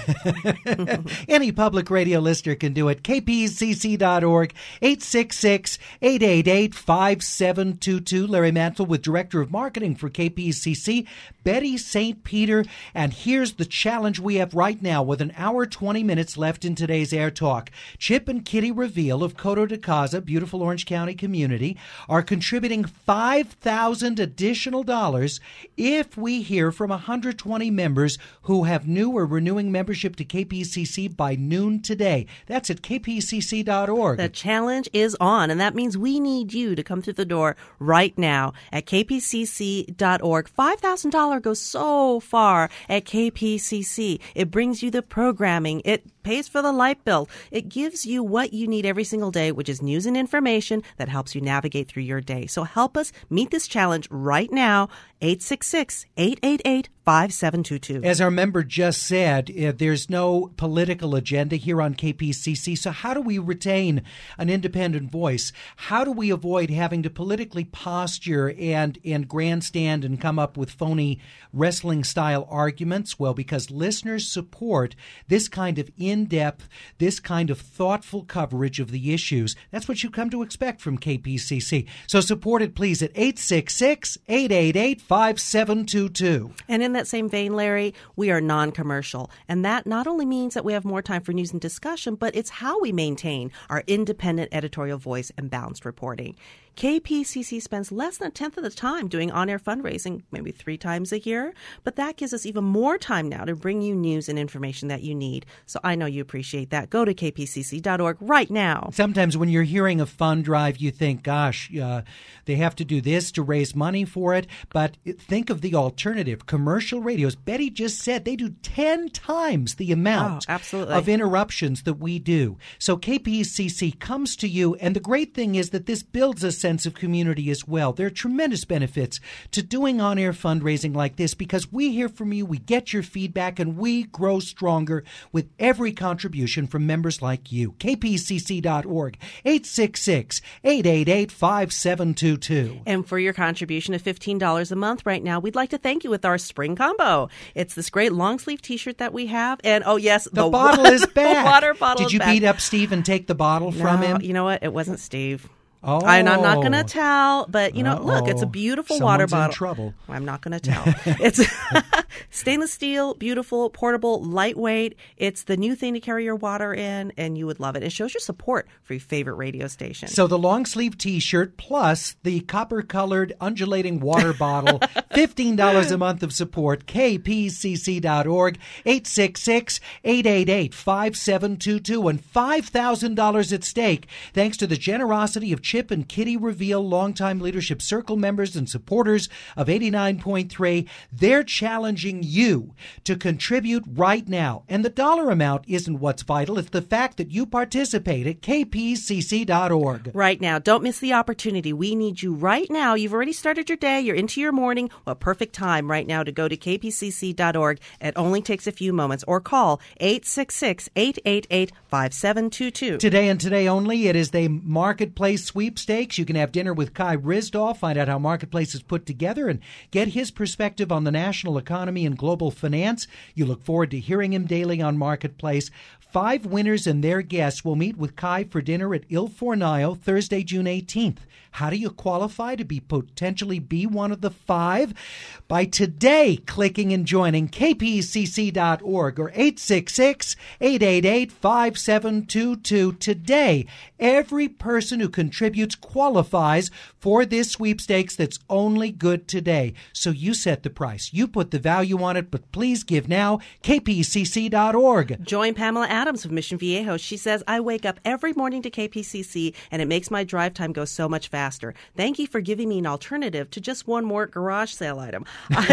it. Any public radio listener can do it. k p c c dot org, eight six six, eight eight eight, five seven two two. Larry Mantle with Director of Marketing for K P C C, Betty Saint Peter. And here's the challenge we have right now with an hour, twenty minutes left in today's Air Talk. Chip and Kitty Reveal of Coto de Caza, beautiful Orange County community, are contributing five thousand dollars additional dollars if we hear from one hundred twenty members who have new or renewing membership to K P C C by noon today. That's at k p c c dot org. The challenge is on, and that means we need you to come through the door right now at k p c c dot org. five thousand dollars goes so far at K P C C. It brings you the programming. It pays for the light bill. It gives you what you need every single day, which is news and information that helps you navigate through your day. So help us meet this challenge right now, eight six six, eight eight eight, five seven two two. As our member just said, uh, there's no political agenda here on K P C C, so how do we retain an independent voice? How do we avoid having to politically posture and, and grandstand and come up with phony wrestling-style arguments? Well, because listeners support this kind of in-depth, this kind of thoughtful coverage of the issues. That's what you come to expect from K P C C. So support it, please, at eight six six, eight eight eight, five seven two two. And in that same vein, Larry, we are non-commercial. And that not only means that we have more time for news and discussion, but it's how we maintain our independent editorial voice and balanced reporting. K P C C spends less than a tenth of the time doing on-air fundraising, maybe three times a year, but that gives us even more time now to bring you news and information that you need. So I know you appreciate that. Go to k p c c dot org right now. Sometimes when you're hearing a fund drive, you think, gosh, uh, they have to do this to raise money for it. But think of the alternative. Commercial radios, Betty just said they do ten times the amount oh, absolutely. of interruptions that we do. So K P C C comes to you, and the great thing is that this builds a sense of community as well. There are tremendous benefits to doing on-air fundraising like this because we hear from you, we get your feedback, and we grow stronger with every contribution from members like you. k p c c dot org, eight six six, eight eight eight, five seven two two. And for your contribution of fifteen dollars a month right now, we'd like to thank you with our spring combo. It's this great long-sleeve T-shirt that we have, and oh yes, the, the bottle wa- is back. The water bottle Did is you back. beat up Steve and take the bottle no, from him? You know what? It wasn't Steve. Oh. And I'm not going to tell, but, you know, Uh-oh. look, it's a beautiful Someone's water bottle. in trouble. I'm not going to tell. It's stainless steel, beautiful, portable, lightweight. It's the new thing to carry your water in, and you would love it. It shows your support for your favorite radio station. So the long sleeve T-shirt plus the copper-colored undulating water bottle, fifteen dollars a month of support, k p c c dot org, eight six six, eight eight eight, five seven two two, and five thousand dollars at stake thanks to the generosity of Chip and Kitty Reveal, longtime Leadership Circle members and supporters of eighty-nine point three. They're challenging urging you to contribute right now. And the dollar amount isn't what's vital. It's the fact that you participate at k p c c dot org. Right now. Don't miss the opportunity. We need you right now. You've already started your day. You're into your morning. A perfect time right now to go to k p c c dot org. It only takes a few moments. Or call eight six six, eight eight eight, five seven two two. Today and today only, it is the Marketplace Sweepstakes. You can have dinner with Kai Risdall, find out how Marketplace is put together, and get his perspective on the national economy and global finance. You look forward to hearing him daily on Marketplace. Five winners and their guests will meet with Kai for dinner at Il Fornaio Thursday, June eighteenth. How do you qualify to be potentially be one of the five? By today clicking and joining k p c c dot org or eight six six, eight eight eight, five seven two two. Today, every person who contributes qualifies for this sweepstakes that's only good today. So you set the price. You put the value on it, but please give now, k p c c dot org. Join Pamela Adams of Mission Viejo. She says, I wake up every morning to K P C C, and it makes my drive time go so much faster. Thank you for giving me an alternative to just one more garage sale item.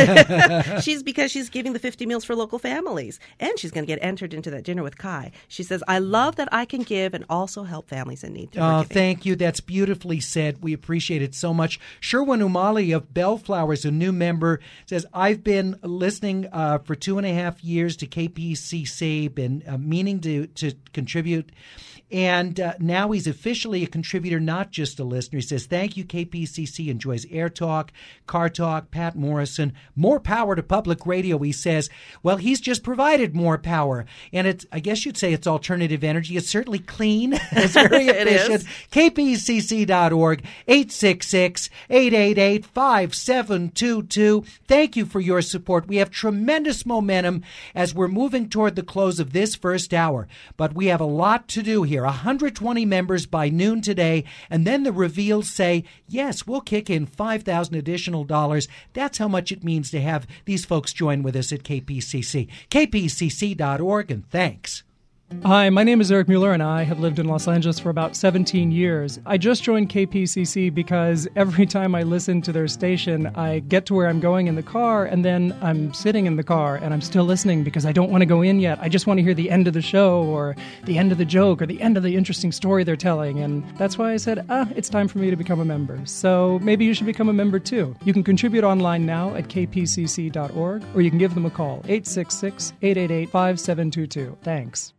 she's because she's giving the fifty meals for local families, and she's going to get entered into that dinner with Kai. She says, I love that I can give and also help families in need. Oh, thank you. That's beautifully said. We appreciate it so much. Sherwin Umali of Bellflowers, a new member, says, I've been listening uh, for two and a half years to K P C C, been uh, meaning to, to contribute. And uh, now he's officially a contributor, not just a listener. He says, thank you, K P C C. Enjoys Air Talk, Car Talk, Pat Morrison. More power to public radio, he says. Well, he's just provided more power. And it's, I guess you'd say it's alternative energy. It's certainly clean. It's very efficient. It is. k p c c dot org, eight six six, eight eight eight, five seven two two. Thank you for your support. We have tremendous momentum as we're moving toward the close of this first hour. But we have a lot to do here. one hundred twenty members by noon today, and then the reveals say, yes, we'll kick in five thousand additional dollars. That's how much it means to have these folks join with us at K P C C. k p c c dot org, and thanks. Hi, my name is Eric Mueller, and I have lived in Los Angeles for about seventeen years. I just joined K P C C because every time I listen to their station, I get to where I'm going in the car, and then I'm sitting in the car, and I'm still listening because I don't want to go in yet. I just want to hear the end of the show, or the end of the joke, or the end of the interesting story they're telling, and that's why I said, ah, it's time for me to become a member. So maybe you should become a member, too. You can contribute online now at k p c c dot org, or you can give them a call, eight six six, eight eight eight, five seven two two. Thanks.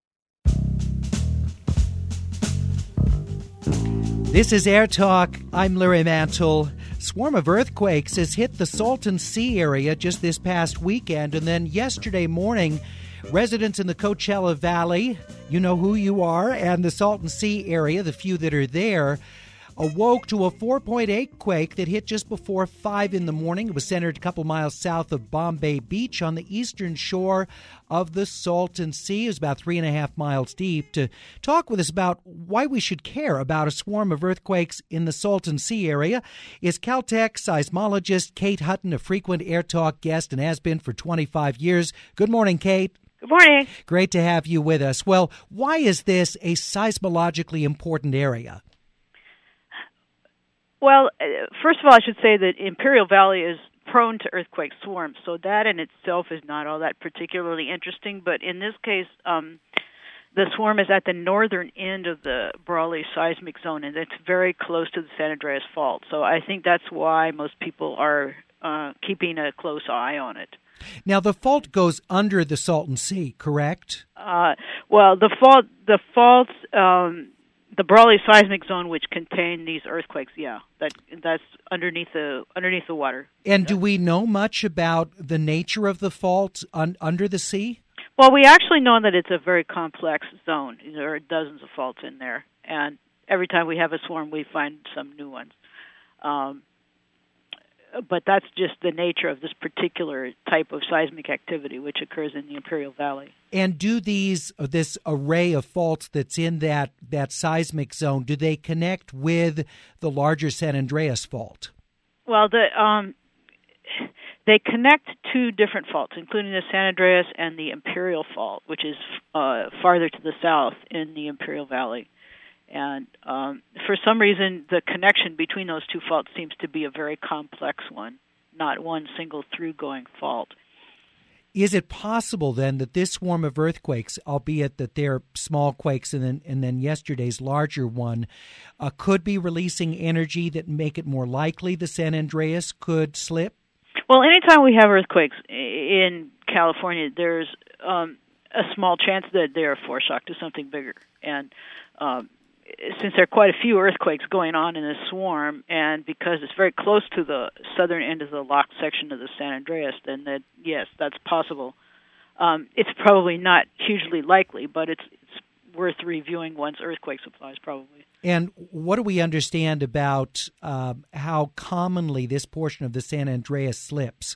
This is Air Talk. I'm Larry Mantle. Swarm of earthquakes has hit the Salton Sea area just this past weekend, and then yesterday morning, residents in the Coachella Valley, you know who you are, and the Salton Sea area, the few that are there, awoke to a four point eight quake that hit just before five in the morning. It was centered a couple miles south of Bombay Beach on the eastern shore of the Salton Sea. It was about three and a half miles deep. To talk with us about why we should care about a swarm of earthquakes in the Salton Sea area is Caltech seismologist Kate Hutton, a frequent Air Talk guest and has been for twenty-five years. Good morning, Kate. Good morning. Great to have you with us. Well, why is this a seismologically important area? Well, first of all, I should say that Imperial Valley is prone to earthquake swarms, so that in itself is not all that particularly interesting. But in this case, um, the swarm is at the northern end of the Brawley seismic zone, and it's very close to the San Andreas Fault. So I think that's why most people are uh, keeping a close eye on it. Now, the fault goes under the Salton Sea, correct? Uh, well, the fault, the faults... Um, The Brawley seismic zone, which contained these earthquakes, yeah, that that's underneath the underneath the water. And do we know much about the nature of the fault un, under the sea? Well, we actually know that it's a very complex zone. There are dozens of faults in there, and every time we have a swarm, we find some new ones. Um, but that's just the nature of this particular type of seismic activity, which occurs in the Imperial Valley. And do these, this array of faults that's in that, that seismic zone, do they connect with the larger San Andreas Fault? Well, the um, they connect two different faults, including the San Andreas and the Imperial Fault, which is uh, farther to the south in the Imperial Valley. And um, for some reason, the connection between those two faults seems to be a very complex one, not one single through-going fault. Is it possible then that this swarm of earthquakes, albeit that they're small quakes and then and then yesterday's larger one, uh, could be releasing energy that make it more likely the San Andreas could slip? Well, anytime we have earthquakes in California, there's um, a small chance that they're a foreshock to something bigger. And um, since there are quite a few earthquakes going on in this swarm, and because it's very close to the southern end of the locked section of the San Andreas, then that yes, that's possible. Um, it's probably not hugely likely, but it's it's worth reviewing one's earthquake supplies probably. And what do we understand about uh, how commonly this portion of the San Andreas slips?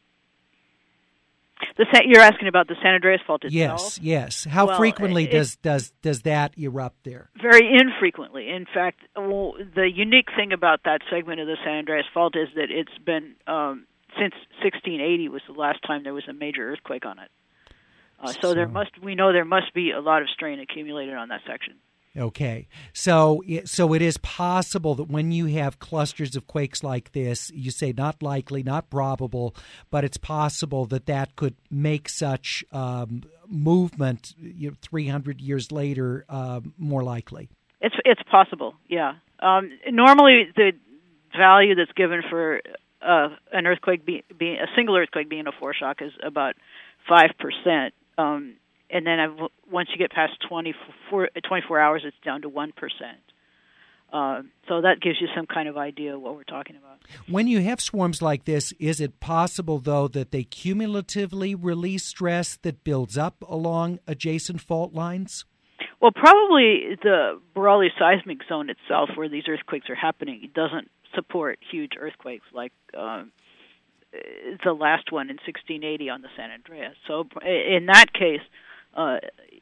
The San, you're asking about the San Andreas Fault itself? Yes, yes. How well, frequently it, does, does does that erupt there? Very infrequently. In fact, well, the unique thing about that segment of the San Andreas Fault is that it's been, um, since sixteen eighty was the last time there was a major earthquake on it. Uh, so, so there must we know there must be a lot of strain accumulated on that section. Okay, so it, so it is possible that when you have clusters of quakes like this, you say not likely, not probable, but it's possible that that could make such um, movement, you know, three hundred years later uh, more likely. It's it's possible, yeah. Um, normally, the value that's given for uh, an earthquake being be, a single earthquake being a foreshock is about five percent. Um, And then I've, once you get past twenty-four, twenty-four hours, it's down to one percent. Uh, so that gives you some kind of idea of what we're talking about. When you have swarms like this, is it possible, though, that they cumulatively release stress that builds up along adjacent fault lines? Well, probably the Brawley seismic zone itself, where these earthquakes are happening, doesn't support huge earthquakes like uh, the last one in sixteen eighty on the San Andreas. So in that case, Uh,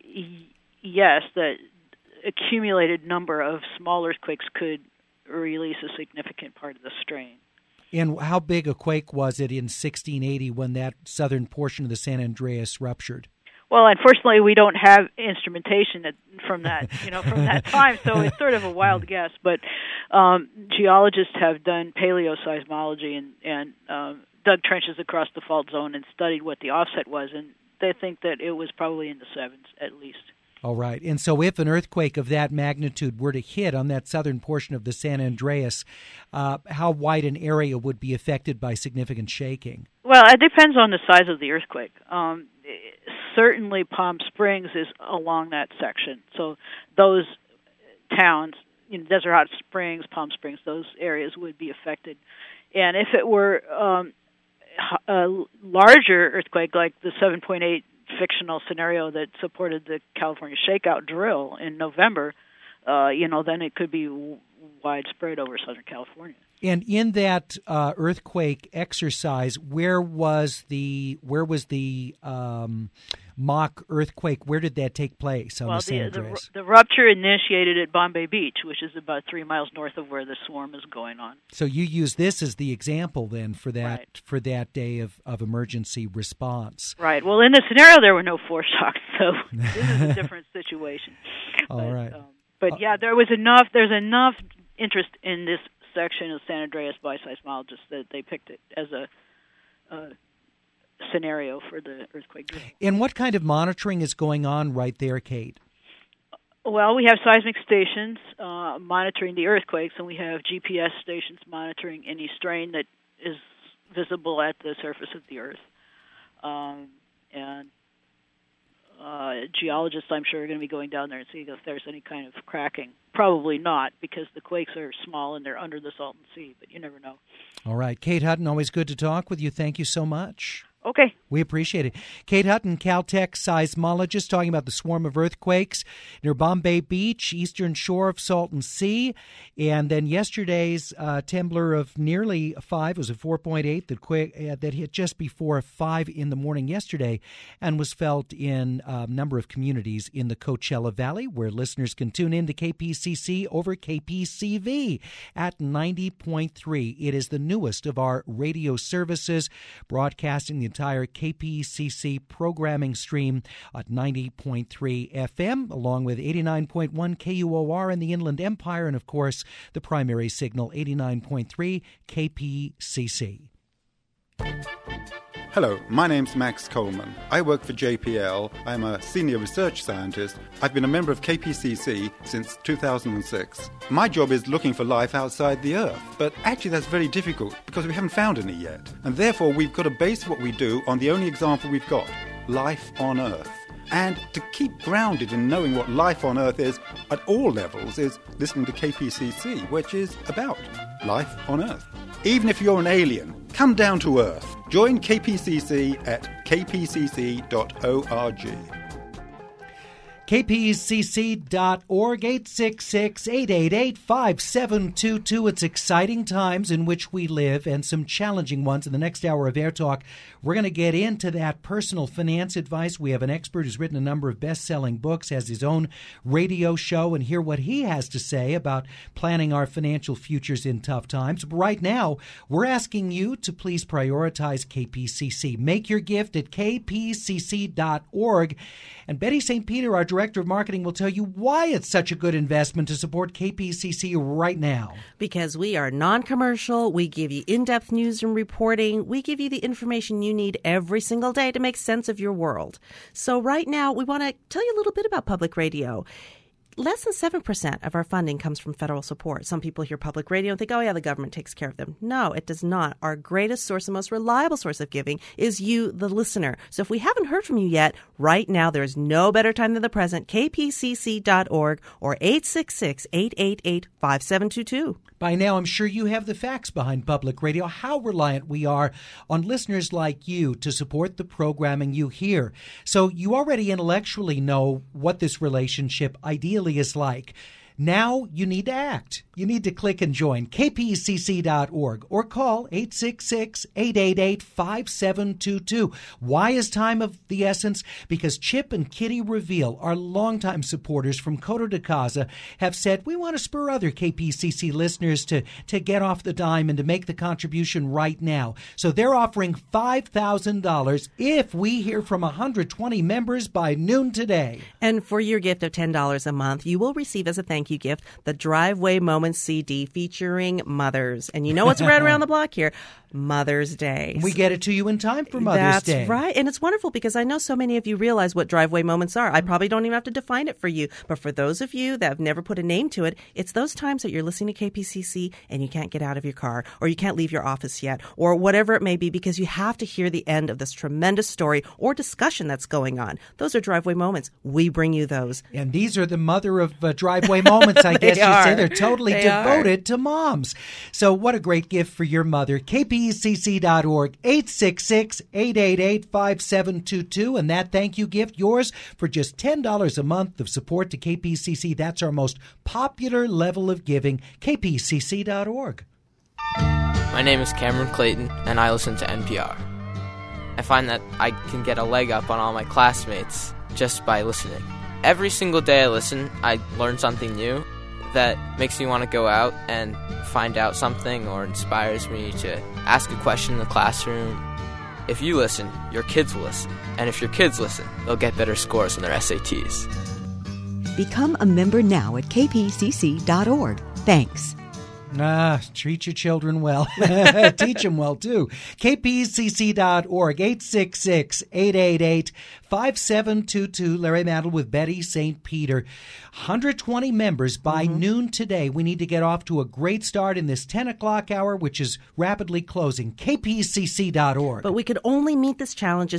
yes, the accumulated number of small earthquakes could release a significant part of the strain. And how big a quake was it in sixteen eighty when that southern portion of the San Andreas ruptured? Well, unfortunately, we don't have instrumentation at, from that, you know, from that time, so it's sort of a wild guess. But um, geologists have done paleoseismology and, and um, dug trenches across the fault zone and studied what the offset was, and they think that it was probably in the sevens at least. All right. And so if an earthquake of that magnitude were to hit on that southern portion of the San Andreas, uh, how wide an area would be affected by significant shaking? Well, it depends on the size of the earthquake. Um, certainly Palm Springs is along that section. So those towns, you know, Desert Hot Springs, Palm Springs, those areas would be affected. And if it were um, a larger earthquake like the seven point eight fictional scenario that supported the California shakeout drill in November, uh, you know, then it could be w- widespread over Southern California. And in that uh, earthquake exercise, where was the where was the um, mock earthquake? Where did that take place on well, the San the, Andreas? The, the rupture initiated at Bombay Beach, which is about three miles north of where the swarm is going on. So you use this as the example then for that right. for that day of, of emergency response. Right. Well, in the scenario, there were no foreshocks, so this is a different situation. All but, right. Um, but yeah, there was enough. There's enough interest in this section of San Andreas by seismologists that they picked it as a uh, scenario for the earthquake drill. And what kind of monitoring is going on right there, Kate? Well, we have seismic stations uh, monitoring the earthquakes, and we have G P S stations monitoring any strain that is visible at the surface of the Earth. Um, and uh, geologists, I'm sure, are going to be going down there and seeing if there's any kind of cracking. Probably not, because the quakes are small and they're under the Salton Sea, but you never know. All right. Kate Hutton, always good to talk with you. Thank you so much. Okay. We appreciate it. Kate Hutton, Caltech seismologist, talking about the swarm of earthquakes near Bombay Beach, eastern shore of Salton Sea. And then yesterday's uh, Temblor of nearly five, was a four point eight that, quick, uh, that hit just before five in the morning yesterday and was felt in a number of communities in the Coachella Valley, where listeners can tune in to K P C C over K P C V at ninety point three. It is the newest of our radio services, broadcasting the entire K P C C programming stream at ninety point three F M, along with eighty-nine point one K U O R in the Inland Empire, and, of course, the primary signal, eighty-nine point three K P C C. Hello, my name's Max Coleman. I work for J P L. I'm a senior research scientist. I've been a member of K P C C since two thousand six. My job is looking for life outside the Earth, but actually that's very difficult because we haven't found any yet. And therefore we've got to base what we do on the only example we've got, life on Earth. And to keep grounded in knowing what life on Earth is at all levels is listening to K P C C, which is about life on Earth. Even if you're an alien, come down to Earth. Join K P C C at k p c c dot org. k p c c dot org, eight six six, eight eight eight, five seven two two. It's exciting times in which we live and some challenging ones. In the next hour of Air Talk, we're going to get into that personal finance advice. We have an expert who's written a number of best-selling books, has his own radio show, and hear what he has to say about planning our financial futures in tough times. But right now, we're asking you to please prioritize K P C C. Make your gift at k p c c dot org. And Betty Saint Peter, our Director of Marketing, will tell you why it's such a good investment to support K P C C right now. Because we are non-commercial. We give you in-depth news and reporting. We give you the information you need every single day to make sense of your world. So right now, we want to tell you a little bit about public radio. Less than seven percent of our funding comes from federal support. Some people hear public radio and think, oh, yeah, the government takes care of them. No, it does not. Our greatest source and most reliable source of giving is you, the listener. So if we haven't heard from you yet, right now there is no better time than the present. k p c c dot org or eight six six, eight eight eight, five seven two two. By now, I'm sure you have the facts behind public radio, how reliant we are on listeners like you to support the programming you hear. So you already intellectually know what this relationship ideally is like. Now you need to act. You need to click and join k p c c dot org or call eight six six, eight eight eight, five seven two two. Why is time of the essence? Because Chip and Kitty Reveal, our longtime supporters from Coto de Caza, have said we want to spur other K P C C listeners to, to get off the dime and to make the contribution right now. So they're offering five thousand dollars if we hear from one hundred twenty members by noon today. And for your gift of ten dollars a month, you will receive as a thank you gift the Driveway Moments C D featuring mothers. And you know what's right around the block here? Mother's Day. We get it to you in time for Mother's That's Day. That's right. And it's wonderful because I know so many of you realize what driveway moments are. I probably don't even have to define it for you. But for those of you that have never put a name to it, it's those times that you're listening to K P C C and you can't get out of your car or you can't leave your office yet or whatever it may be because you have to hear the end of this tremendous story or discussion that's going on. Those are driveway moments. We bring you those. And these are the mother of uh, driveway moments, I guess you'd say. They're totally they devoted are. to moms. So what a great gift for your mother. k p c c dot org, eight six six, eight eight eight, five seven two two. And that thank you gift, yours for just ten dollars a month of support to K P C C. That's our most popular level of giving, k p c c dot org. My name is Cameron Clayton, and I listen to N P R. I find that I can get a leg up on all my classmates just by listening. Every single day I listen, I learn something new that makes me want to go out and find out something or inspires me to ask a question in the classroom. If you listen, your kids will listen. And if your kids listen, they'll get better scores on their S A Ts. Become a member now at k p c c dot org. Thanks. Ah, treat your children well. Teach them well, too. k p c c dot org, eight six six, eight eight eight, five seven two two. Larry Mantle with Betty Saint Peter. one hundred twenty members by mm-hmm. noon today. We need to get off to a great start in this ten o'clock hour, which is rapidly closing. k p c c dot org. But we could only meet this challenge